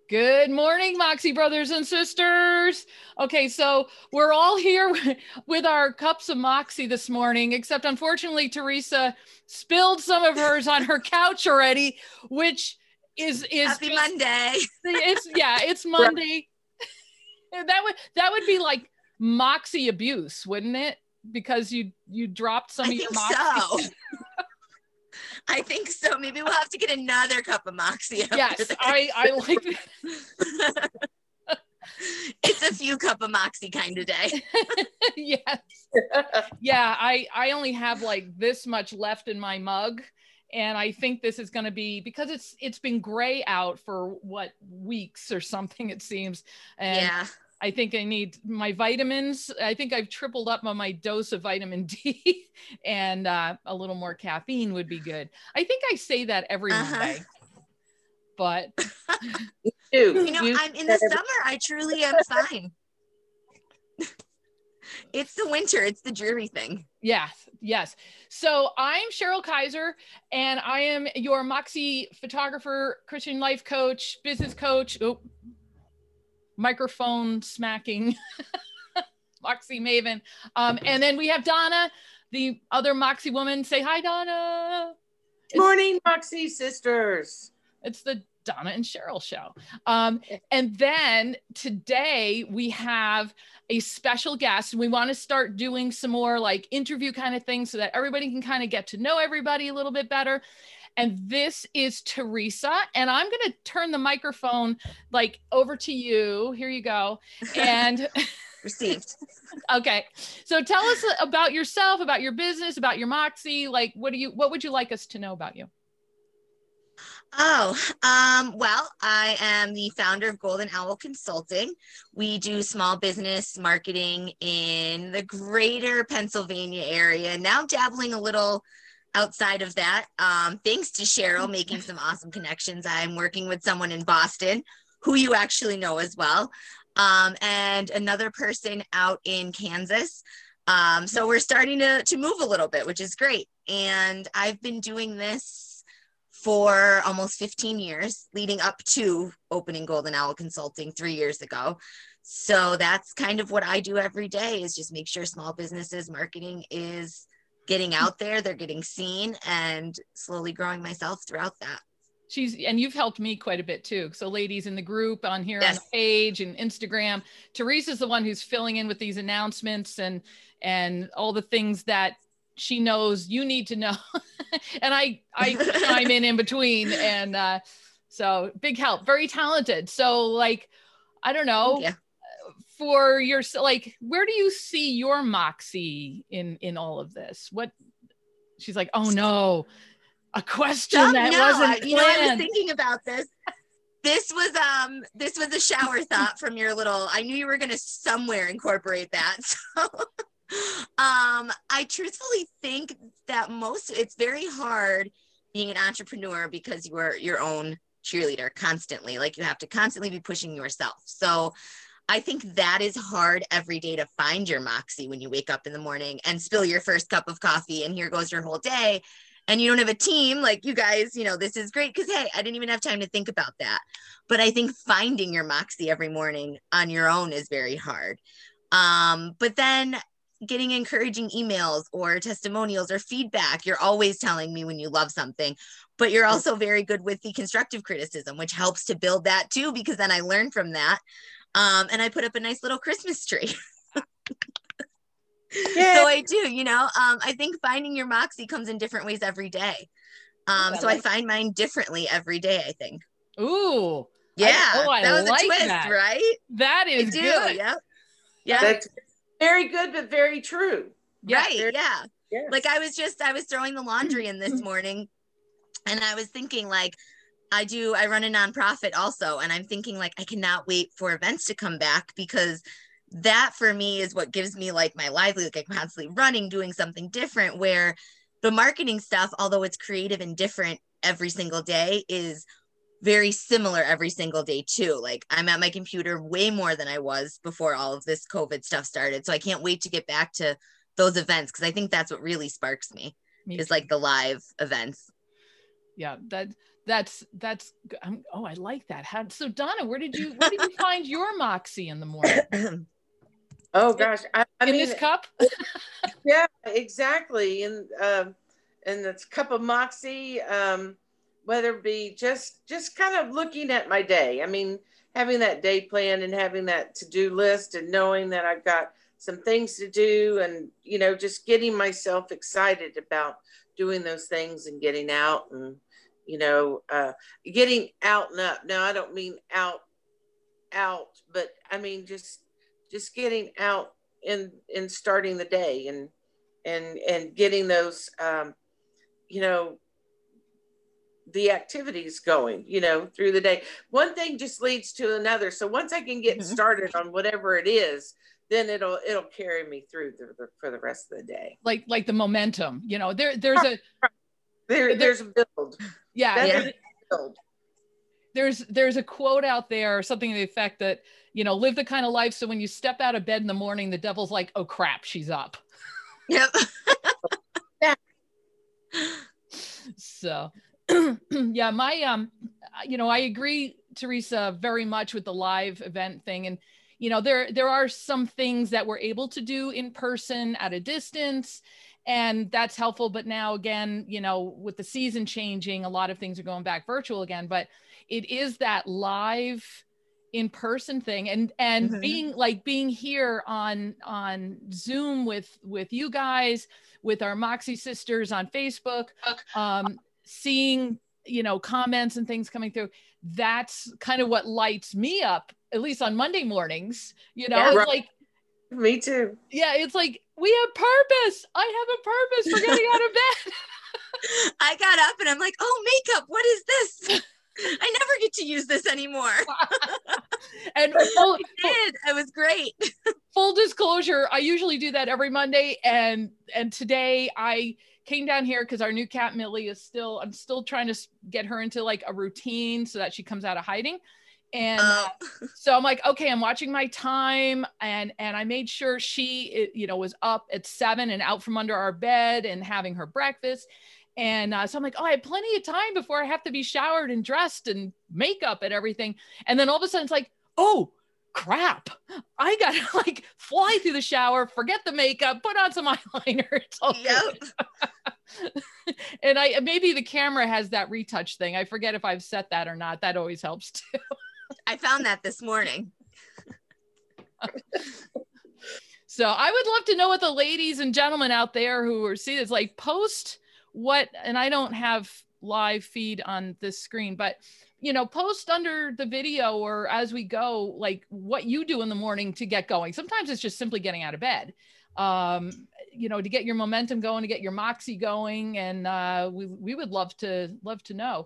Good morning, Moxie brothers and sisters. Okay, so we're all here with our cups of Moxie this morning, except unfortunately, Teresa spilled some of hers on her couch already, which is Happy Monday. It's Monday. That would be like Moxie abuse, wouldn't it? Because you dropped some of your Moxie. So. I think so. Maybe we'll have to get another cup of Moxie. Yes, I like it. It's a few cup of Moxie kind of day. Yes. Yeah, I only have like this much left in my mug. And I think this is going to be, because it's been gray out for weeks or something, it seems. And yeah. I think I need my vitamins. I think I've tripled up on my dose of vitamin D, and a little more caffeine would be good. I think I say that every Monday, but I'm in the summer. I truly am fine. It's the winter. It's the dreary thing. Yes. So I'm Cheryl Kaiser, and I am your Moxie photographer, Christian life coach, business coach. Microphone smacking Moxie maven. And then we have Donna, the other Moxie woman. Say hi, Donna. Morning, Moxie sisters. It's the Donna and Cheryl show. And then today we have a special guest. We want to start doing some more like interview kind of things so that everybody can kind of get to know everybody a little bit better. And this is Teresa, and I'm going to turn the microphone like over to you. Here you go. And received. Okay. So tell us about yourself, about your business, about your Moxie. Like, what would you like us to know about you? Well, I am the founder of Golden Owl Consulting. We do small business marketing in the greater Pennsylvania area. Now dabbling a little outside of that, thanks to Cheryl making some awesome connections. I'm working with someone in Boston who you actually know as well, and another person out in Kansas. So we're starting to move a little bit, which is great. And I've been doing this for almost 15 years, leading up to opening Golden Owl Consulting 3 years ago. So that's kind of what I do every day, is just make sure small businesses marketing is getting out there, they're getting seen, and slowly growing myself throughout that. And you've helped me quite a bit too. So ladies in the group on here, yes, on the page and Instagram, Teresa's the one who's filling in with these announcements and all the things that she knows you need to know. And I chime in between. And so big help, very talented. So like, I don't know, for your, like, where do you see your Moxie in all of this? What, she's like, oh no, a question wasn't planned. I was thinking about this. This was a shower thought from your little, I knew you were going to somewhere incorporate that. So I truthfully think that it's very hard being an entrepreneur because you are your own cheerleader constantly. Like, you have to constantly be pushing yourself. So I think that is hard every day, to find your Moxie when you wake up in the morning and spill your first cup of coffee and here goes your whole day. And you don't have a team like you guys, this is great because, hey, I didn't even have time to think about that. But I think finding your Moxie every morning on your own is very hard. But then getting encouraging emails or testimonials or feedback, you're always telling me when you love something, but you're also very good with the constructive criticism, which helps to build that too, because then I learn from that. And I put up a nice little Christmas tree. Yeah. So I do, I think finding your Moxie comes in different ways every day. So I find mine differently every day, I think. Ooh. Yeah. That was like a twist, that. Right? That is good. Yeah. Yeah. That's very good, but very true. Yeah. Right. Yeah. Yes. Like I was throwing the laundry in this morning, and I was thinking, like, I run a nonprofit also. And I'm thinking, like, I cannot wait for events to come back, because that for me is what gives me like my livelihood. Like, I'm constantly running, doing something different, where the marketing stuff, although it's creative and different every single day, is very similar every single day too. Like, I'm at my computer way more than I was before all of this COVID stuff started. So I can't wait to get back to those events, because I think that's what really sparks me is like the live events. Yeah, that's oh, I like that. So Donna, where did you find your Moxie in the morning? Oh gosh, I in mean, this cup? Yeah, exactly. And this cup of Moxie, whether it be just kind of looking at my day. I mean, having that day plan and having that to-do list and knowing that I've got some things to do, and just getting myself excited about doing those things and getting out and getting out and up. Now I don't mean out, but I mean just getting out and starting the day and getting those the activities going through the day. One thing just leads to another, so once I can get started on whatever it is, then it'll carry me through for the rest of the day, like the momentum. There's a build. Build. There's a quote out there, something to the effect that live the kind of life so when you step out of bed in the morning, the devil's like, oh crap, she's up. Yep. So yeah, my I agree, Teresa, very much with the live event thing. And there are some things that we're able to do in person at a distance, and that's helpful. But now again, with the season changing, a lot of things are going back virtual again, but it is that live in-person thing. And being here on Zoom with you guys, with our Moxie sisters on Facebook, seeing comments and things coming through, that's kind of what lights me up, at least on Monday mornings. It's like, me too. Yeah, it's like, we have purpose. I have a purpose for getting out of bed. I got up and I'm like, oh, makeup, what is this? I never get to use this anymore. And it was great. Full disclosure, I usually do that every Monday, and today I came down here because our new cat Millie I'm still trying to get her into like a routine so that she comes out of hiding. And so I'm like, okay, I'm watching my time, and I made sure she was up at 7 and out from under our bed and having her breakfast. And so I'm like, oh, I have plenty of time before I have to be showered and dressed and makeup and everything. And then all of a sudden it's like, oh crap, I gotta like fly through the shower, forget the makeup, put on some eyeliner. It's all good. And maybe the camera has that retouch thing. I forget if I've set that or not. That always helps too. I found that this morning. So I would love to know what the ladies and gentlemen out there who are seeing this, like, post what, and I don't have live feed on this screen, but post under the video or as we go, like what you do in the morning to get going. Sometimes it's just simply getting out of bed, to get your momentum going, to get your Moxie going. And we would love to know.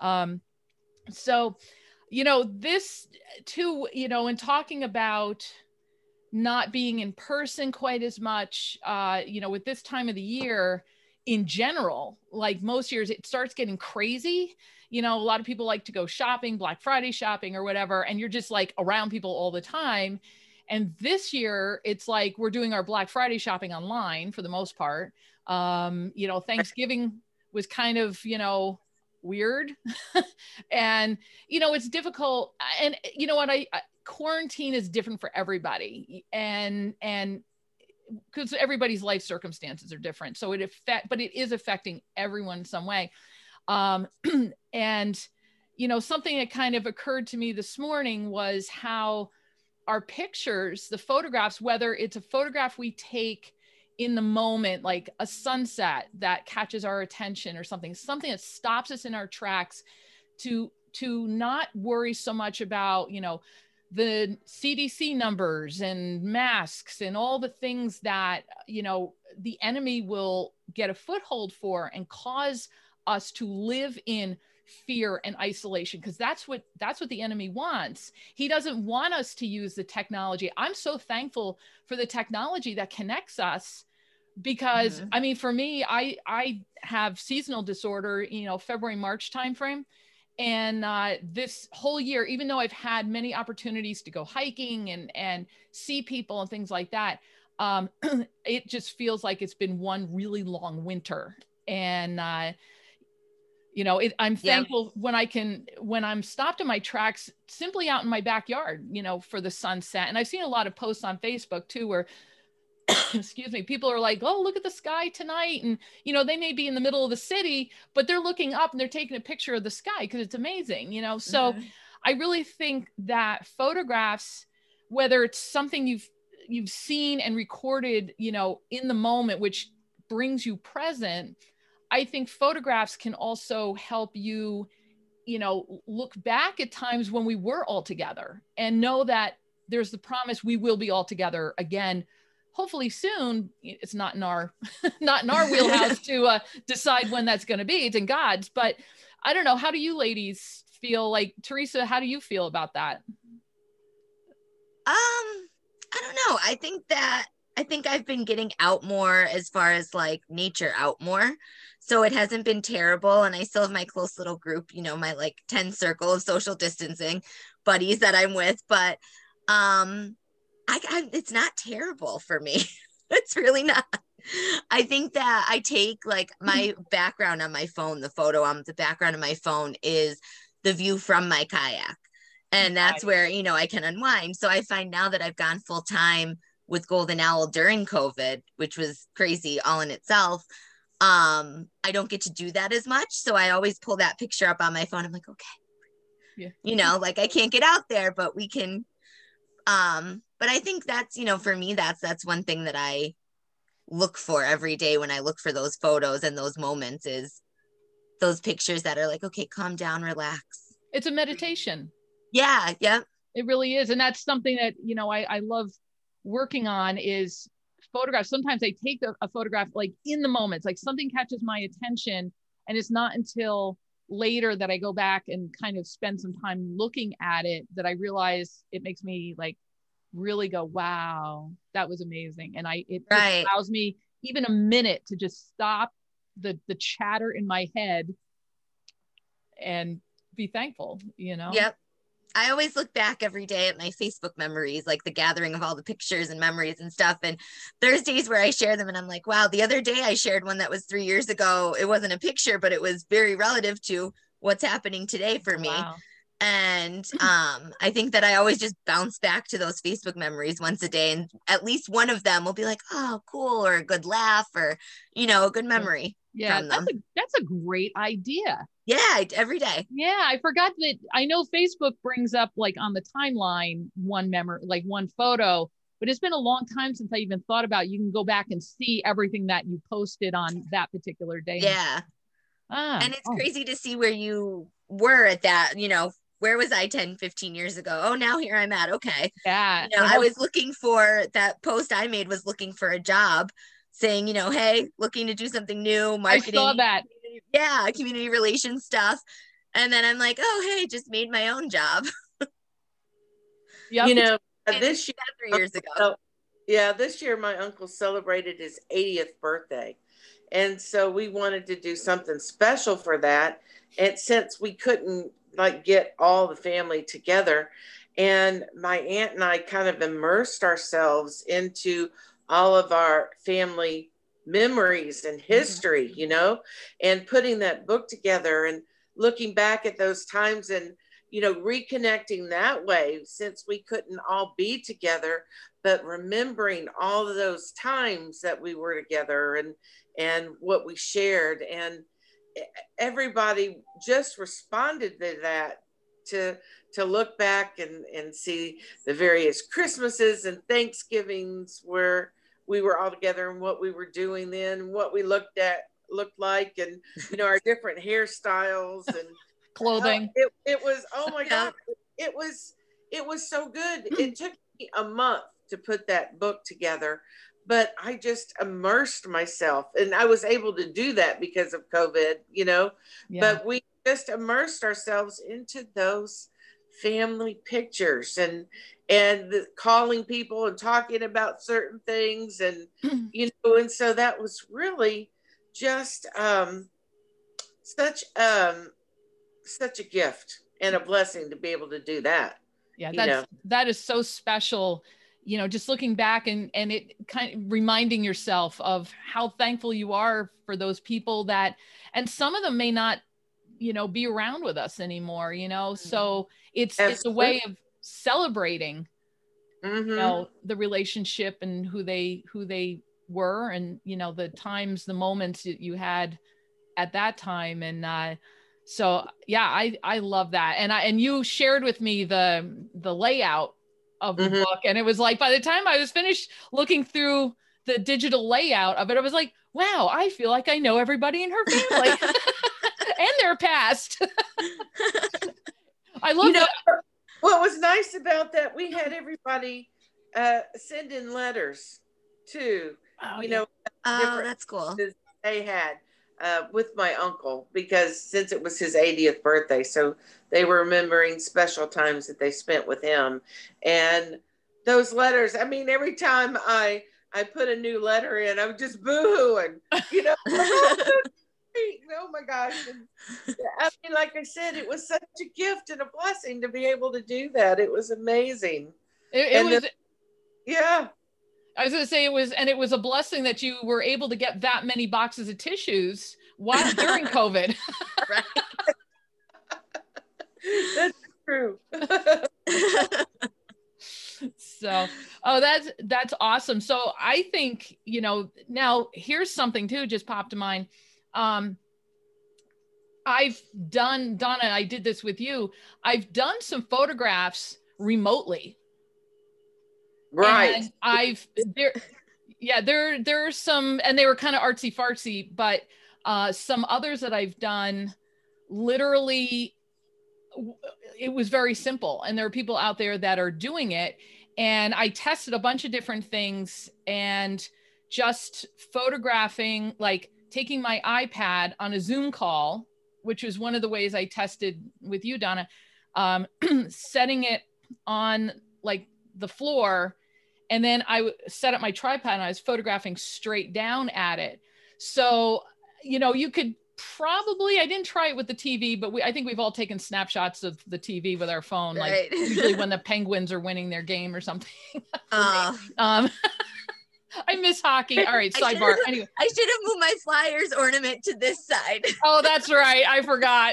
So, this too, in talking about not being in person quite as much, with this time of the year in general, like most years, it starts getting crazy. A lot of people like to go shopping, Black Friday shopping or whatever, and you're just like around people all the time. And this year it's like we're doing our Black Friday shopping online for the most part. Thanksgiving was kind of, weird. And, it's difficult. And you know what, I quarantine is different for everybody. And because everybody's life circumstances are different. So but it is affecting everyone in some way. And, something that kind of occurred to me this morning was how our pictures, the photographs, whether it's a photograph we take in the moment, like a sunset that catches our attention or something that stops us in our tracks, to not worry so much about, the CDC numbers and masks and all the things that, the enemy will get a foothold for and cause us to live in fear and isolation, because that's what the enemy wants. He doesn't want us to use the technology. I'm so thankful for the technology that connects us, because I mean, for me, I have seasonal disorder, February, March timeframe. And this whole year, even though I've had many opportunities to go hiking and see people and things like that, it just feels like it's been one really long winter. And You know, I'm Yeah. thankful when I'm stopped in my tracks simply out in my backyard, you know, for the sunset. And I've seen a lot of posts on Facebook too, where, excuse me, people are like, oh, look at the sky tonight. And, you know, they may be in the middle of the city, but they're looking up and they're taking a picture of the sky because it's amazing, you know? So I really think that photographs, whether it's something you've seen and recorded, you know, in the moment, which brings you present, I think photographs can also help you, you know, look back at times when we were all together and know that there's the promise we will be all together again, hopefully soon. It's not in our wheelhouse to decide when that's going to be. It's in God's. But I don't know. How do you ladies feel? Like, Teresa, how do you feel about that? I don't know. I think I've been getting out more as far as like nature out more. So it hasn't been terrible. And I still have my close little group, you know, my like 10 circle of social distancing buddies that I'm with. But it's not terrible for me. It's really not. I think that I take like my background on my phone, the photo on the background of my phone is the view from my kayak. And that's where, you know, I can unwind. So I find now that I've gone full time with Golden Owl during COVID, which was crazy all in itself. I don't get to do that as much. So I always pull that picture up on my phone. I'm like, okay, you know, like I can't get out there, but we can, but I think that's, you know, for me, that's one thing that I look for every day when I look for those photos and those moments is those pictures that are like, okay, calm down, relax. It's a meditation. Yeah. Yeah. It really is. And that's something that, you know, I love working on is photographs. Sometimes I take a photograph like in the moment, it's like something catches my attention. And it's not until later that I go back and kind of spend some time looking at it that I realize it makes me like really go, wow, that was amazing. And it just allows me even a minute to just stop the chatter in my head and be thankful, you know? Yep. I always look back every day at my Facebook memories, like the gathering of all the pictures and memories and stuff. And there's days where I share them and I'm like, wow, the other day I shared one that was 3 years ago. It wasn't a picture, but it was very relative to what's happening today for me. Wow. And I think that I always just bounce back to those Facebook memories once a day. And at least one of them will be like, oh, cool, or a good laugh or, you know, a good memory. Yeah, that's a great idea. Yeah, every day. Yeah, I forgot that. I know Facebook brings up like on the timeline one memory, like one photo, but it's been a long time since I even thought about you can go back and see everything that you posted on that particular day. Yeah. And it's crazy to see where you were at that, you know, where was I 10, 15 years ago? Oh, now here I'm at. Okay. Yeah. You know, I was looking for that post I made was looking for a job saying, you know, hey, looking to do something new, marketing. I saw that. Yeah, community relations stuff. And then I'm like, oh, hey, just made my own job. Yep. You know, this year, 3 years ago. This year my uncle celebrated his 80th birthday. And so we wanted to do something special for that. And since we couldn't like get all the family together, and my aunt and I kind of immersed ourselves into all of our family memories and history, you know, and putting that book together and looking back at those times and, you know, reconnecting that way since we couldn't all be together, but remembering all of those times that we were together and what we shared. And everybody just responded to that, to look back and see the various Christmases and Thanksgivings where we were all together and what we were doing then, what we looked like, and, you know, our different hairstyles and clothing. It was, oh my God, it was so good. It took me a month to put that book together, but I just immersed myself, and I was able to do that because of COVID, you know, but we just immersed ourselves into those family pictures and calling people and talking about certain things and, you know, and so that was really just such a gift and a blessing to be able to do that. Yeah, that is so special, you know, just looking back and it kind of reminding yourself of how thankful you are for those people that, and some of them may not you know, be around with us anymore, you know? So it's a way of celebrating, you know, the relationship and who they were, and, you know, the times, the moments that you had at that time. And so, yeah, I love that. And you shared with me the layout of the book. And it was like, by the time I was finished looking through the digital layout of it, I was like, wow, I feel like I know everybody in her family and their past. I love that. What was nice about that, we had everybody send in letters too. Know, that's cool. They had with my uncle, because since it was his 80th birthday, so they were remembering special times that they spent with him. And those letters, I mean, every time I put a new letter in, I was just boo-hooing, you know. Oh my gosh. And, I mean, like I said, it was such a gift and a blessing to be able to do that. It was amazing. It was, yeah. I was going to say it was a blessing that you were able to get that many boxes of tissues during COVID. Right. That's true. So, that's awesome. So I think, you know, now here's something too, just popped to mind. I've done, Donna, I did this with you. I've done some photographs remotely. Right. And there's some, and they were kind of artsy fartsy, but some others that I've done, literally, it was very simple. And there are people out there that are doing it. And I tested a bunch of different things, and just photographing, like taking my iPad on a Zoom call, which was one of the ways I tested with you, Donna, setting it on like the floor. And then I set up my tripod and I was photographing straight down at it. So, you know, you could probably, I didn't try it with the TV, but I think we've all taken snapshots of the TV with our phone, right. Like usually when the Penguins are winning their game or something. I miss hockey. All right, sidebar. Anyway, I should have moved my Flyers ornament to this side. Oh, that's right. I forgot.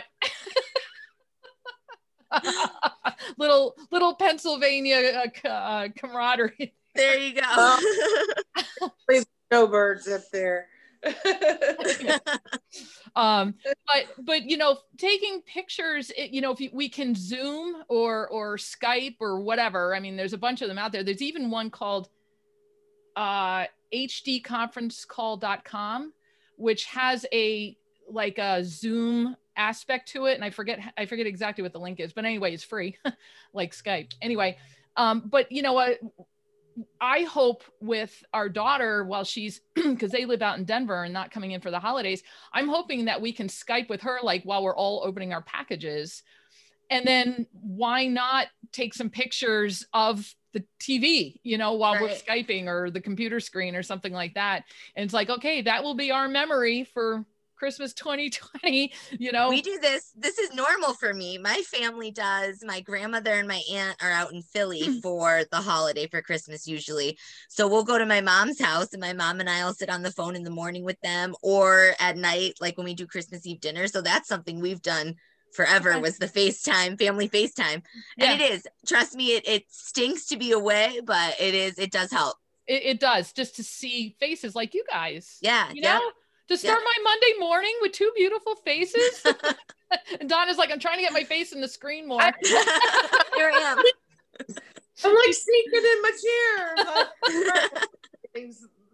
little Pennsylvania camaraderie. There you go. Snowbirds up there. But you know, taking pictures, you know, if we can Zoom or Skype or whatever. I mean, there's a bunch of them out there. There's even one called hdconferencecall.com, which has a Zoom aspect to it. And I forget exactly what the link is, but anyway, it's free, like Skype. Anyway, but you know what? I hope with our daughter, while she's, because they live out in Denver and not coming in for the holidays, I'm hoping that we can Skype with her, like while we're all opening our packages. And then why not take some pictures of the TV, you know, while we're Skyping, or the computer screen or something like that. And it's like, okay, that will be our memory for Christmas 2020, you know. We do this. This is normal for me. My family does. My grandmother and my aunt are out in Philly for the holiday for Christmas usually. So we'll go to my mom's house, and my mom and I will sit on the phone in the morning with them, or at night, like when we do Christmas Eve dinner. So that's something we've done forever, was the family FaceTime. Yeah. And it is, trust me, it stinks to be away, but it does help. It does, just to see faces like you guys. Yeah. You know, to start my Monday morning with two beautiful faces. And Donna's like, I'm trying to get my face in the screen more. Here I am. I'm like sneaking in my chair.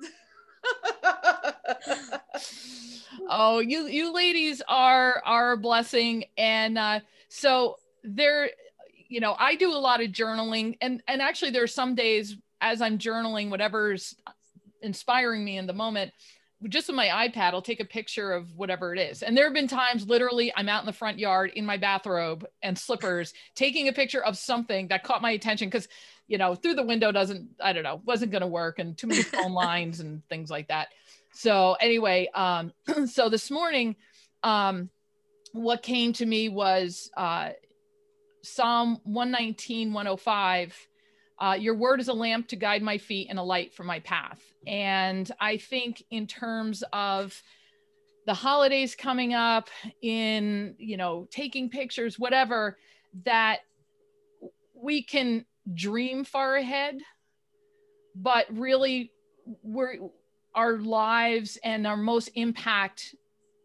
Oh, you ladies are a blessing. And so there, you know, I do a lot of journaling, and actually there are some days as I'm journaling, whatever's inspiring me in the moment, just with my iPad, I'll take a picture of whatever it is. And there have been times literally I'm out in the front yard in my bathrobe and slippers, taking a picture of something that caught my attention, because, you know, through the window wasn't going to work, and too many phone lines and things like that. So anyway, so this morning, what came to me was Psalm 119, 105. Your word is a lamp to guide my feet and a light for my path. And I think in terms of, the holidays coming up, in, taking pictures, whatever, that we can dream far ahead, but really our lives and our most impact,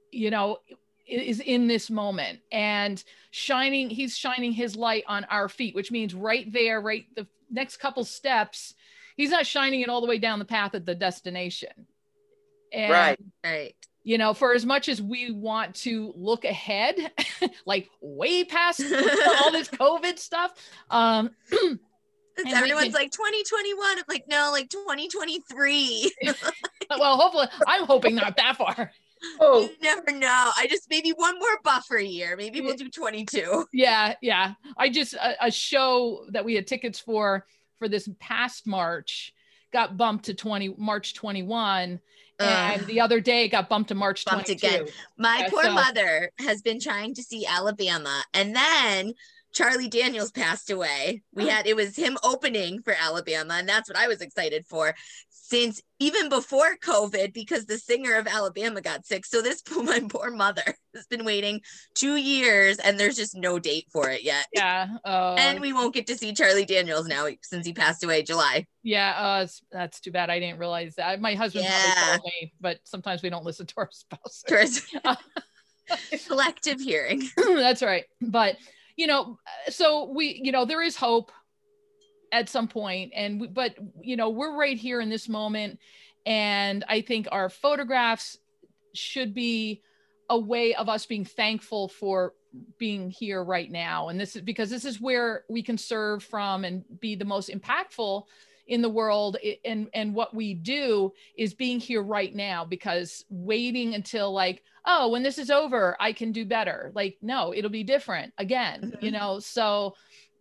is in this moment, and he's shining his light on our feet, which means right there, right, the next couple steps, he's not shining it all the way down the path at the destination. And, right. For as much as we want to look ahead, like way past all this COVID stuff, everyone's like 2021. I'm like, no, like 2023. Well, hopefully, I'm hoping not that far. Oh, you never know. Maybe one more buffer year. Maybe we'll do 22. Yeah. I just, a show that we had tickets for this past March got bumped to March 21. And the other day it got bumped to March 22. Again. My poor mother has been trying to see Alabama, and then Charlie Daniels passed away. It was him opening for Alabama, and that's what I was excited for, since even before COVID, because the singer of Alabama got sick. So my poor mother has been waiting 2 years, and there's just no date for it yet. Yeah. And we won't get to see Charlie Daniels now since he passed away July. Yeah. That's too bad. I didn't realize that. My husband probably told me, but sometimes we don't listen to our spouses. Selective hearing. That's right. But, so there is hope at some point, but we're right here in this moment, and I think our photographs should be a way of us being thankful for being here right now. And this is because this is where we can serve from and be the most impactful in the world. And what we do is being here right now, because waiting until when this is over, I can do better. No, it'll be different again, so,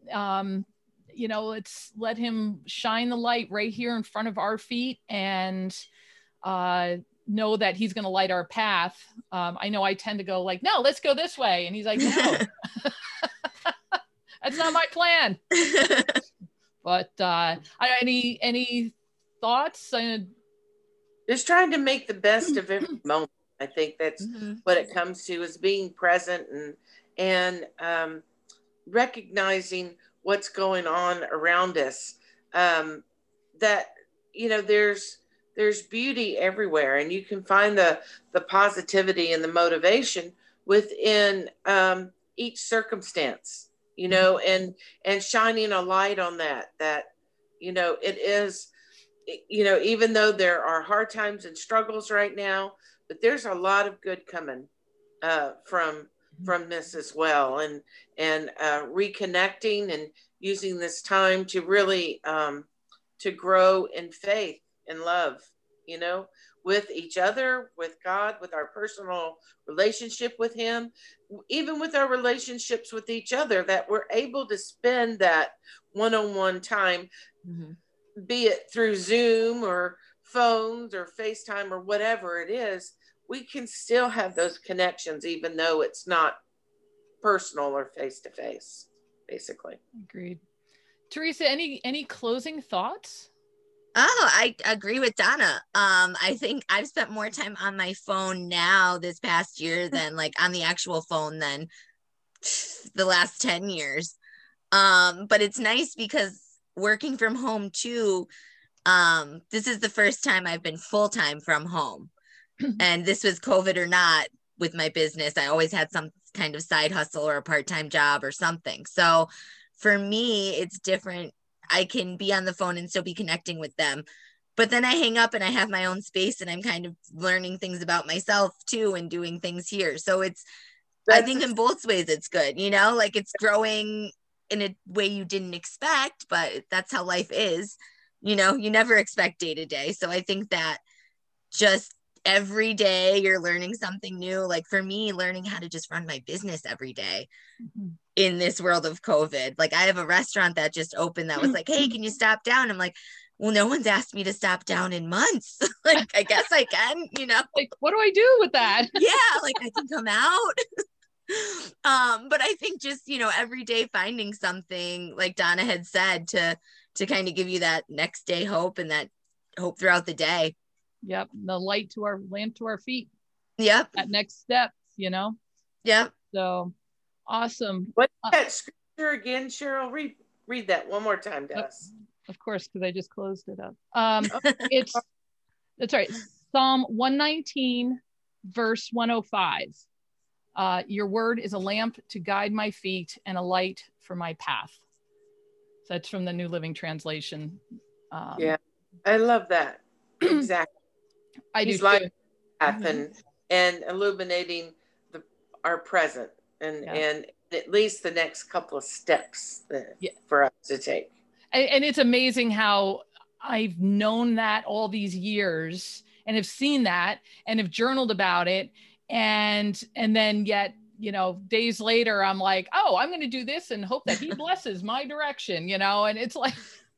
let's let him shine the light right here in front of our feet, and know that he's going to light our path. I know I tend to go no, let's go this way. And he's like, no, that's not my plan. But any thoughts? Just trying to make the best of every moment. I think that's what it comes to, is being present and recognizing what's going on around us. That, there's beauty everywhere, and you can find the positivity and the motivation within each circumstance, and shining a light on that, it is, even though there are hard times and struggles right now, but there's a lot of good coming from this as well, and reconnecting and using this time to really to grow in faith and love, with each other, with God, with our personal relationship with him, even with our relationships with each other, that we're able to spend that one-on-one time, be it through Zoom or phones or FaceTime or whatever it is. We can still have those connections, even though it's not personal or face-to-face, basically. Agreed. Teresa, any closing thoughts? Oh, I agree with Donna. I think I've spent more time on my phone now this past year than on the actual phone than the last 10 years. But it's nice because working from home too, this is the first time I've been full-time from home. And this was COVID or not, with my business, I always had some kind of side hustle or a part-time job or something. So for me, it's different. I can be on the phone and still be connecting with them. But then I hang up and I have my own space, and I'm kind of learning things about myself too and doing things here. So I think in both ways it's good, it's growing in a way you didn't expect, but that's how life is. You never expect day to day. So I think that just every day you're learning something new. For me, learning how to just run my business every day in this world of COVID. I have a restaurant that just opened that was hey, can you stop down? I'm like, well, no one's asked me to stop down in months. I guess I can, what do I do with that? Yeah, I can come out. But I think just, every day finding something, like Donna had said, to kind of give you that next day hope and that hope throughout the day. Yep. The lamp to our feet. Yep. that next step, you know? Yep. So awesome. What's that scripture again, Cheryl? Read that one more time to us. Of course, because I just closed it up. That's right. Psalm 119, verse 105. Your word is a lamp to guide my feet and a light for my path. So that's from the New Living Translation. Yeah, I love that. Exactly. I do He's too. lighting the path and illuminating our present and at least the next couple of steps for us to take. And it's amazing how I've known that all these years and have seen that and have journaled about it. And then yet, you know, days later, I'm like, oh, I'm going to do this and hope that he blesses my direction, you know? And it's like,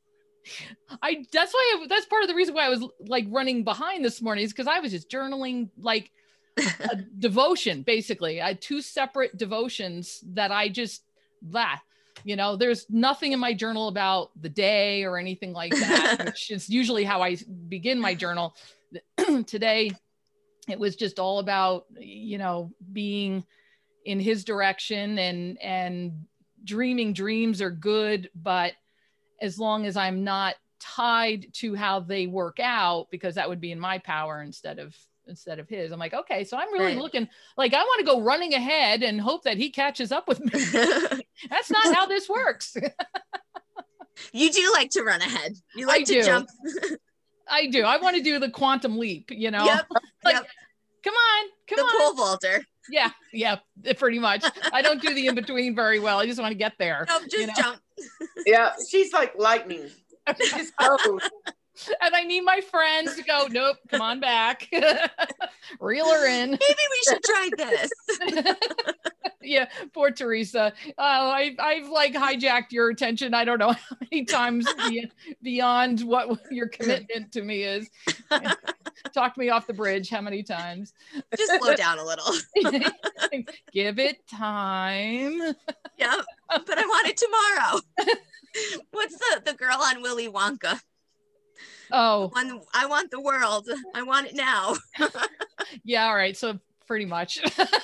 that's part of the reason why I was like running behind this morning, is because I was just journaling like a devotion. Basically, I had 2 separate devotions that I just you know, there's nothing in my journal about the day or anything like that, which is usually how I begin my journal. Today it was just all about, you know, being in his direction, and dreaming dreams are good, but as long as I'm not tied to how they work out, because that would be in my power instead of his. I'm like, okay, so I'm really looking like I want to go running ahead and hope that he catches up with me. That's not how this works. You do like to run ahead. You like to jump. I do. I want to do the quantum leap, you know? Yep. Like, come on. The pole vaulter. Yeah, pretty much. I don't do the in-between very well. I just want to get there. Nope, just jump. Yeah, she's like lightning. She just goes. And I need my friends to go, nope, come on back. Reel her in. Maybe we should try this. Yeah, poor Teresa. I've like hijacked your attention. I don't know how many times beyond what your commitment to me is. Talked me off the bridge how many times? Just slow down a little. Give it time. Yep, but I want it tomorrow. What's the girl on Willy Wonka? Oh, I want the world. I want it now. Yeah, all right. So pretty much.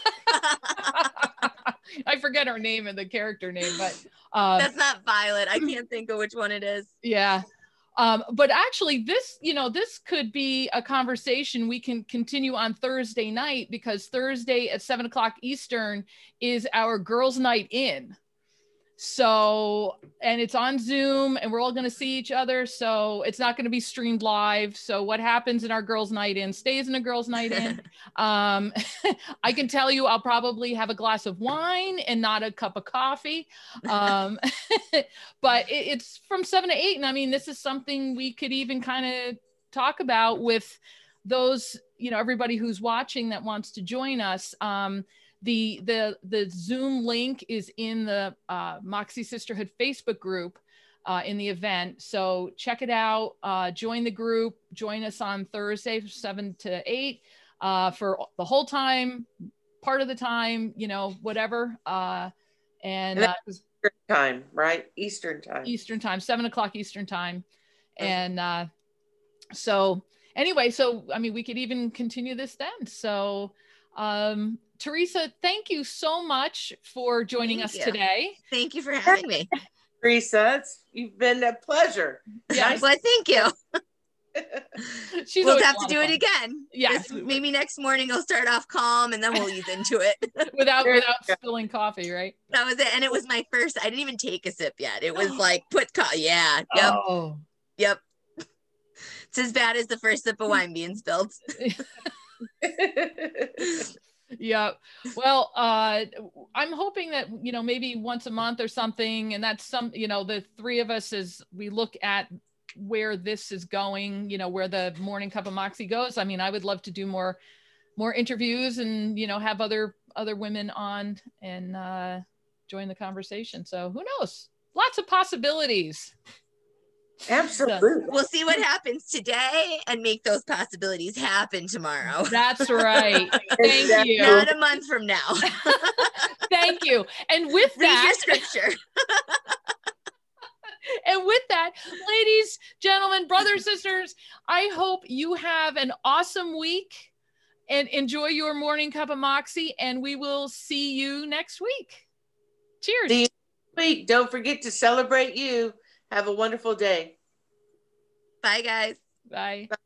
I forget her name and the character name, but that's not Violet. I can't think of which one it is. Yeah. But actually this could be a conversation we can continue on Thursday night, because Thursday at 7:00 Eastern is our girls' night in. So, and it's on Zoom and we're all going to see each other. So it's not going to be streamed live. So what happens in our girls' night in stays in a girls' night in. I can tell you, I'll probably have a glass of wine and not a cup of coffee. But it's from 7 to 8. And I mean, this is something we could even kind of talk about with those, you know, everybody who's watching that wants to join us. The Zoom link is in the Moxie Sisterhood Facebook group in the event. So check it out, join the group, join us on Thursday from 7 to 8 for the whole time, part of the time, you know, whatever. And Eastern time, right? Eastern time, 7:00 Eastern time. And so anyway, so, I mean, we could even continue this then. So, Teresa, thank you so much for joining us today. Thank you for having me. Teresa, you've been a pleasure. Yeah, well, thank you. We'll have to do it again. Yes. Maybe next morning I'll start off calm and then we'll ease into it. without spilling coffee, right? That was it. And it was my first, I didn't even take a sip yet. It was like, yep. Oh. Yep. It's as bad as the first sip of wine being spilled. Yeah. Well, I'm hoping that, you know, maybe once a month or something, and that's the 3 of us, as we look at where this is going, you know, where the Morning Cup of Moxie goes. I mean, I would love to do more interviews and, you know, have other women on and join the conversation. So who knows? Lots of possibilities. Absolutely. We'll see what happens today and make those possibilities happen tomorrow. That's right. Thank you. Not a month from now. Thank you. And with that, read your scripture. And with that, ladies, gentlemen, brothers, sisters, I hope you have an awesome week. and enjoy your morning cup of Moxie, and we will see you next week. Cheers. See you next week. Don't forget to celebrate you. Have a wonderful day. Bye, guys. Bye.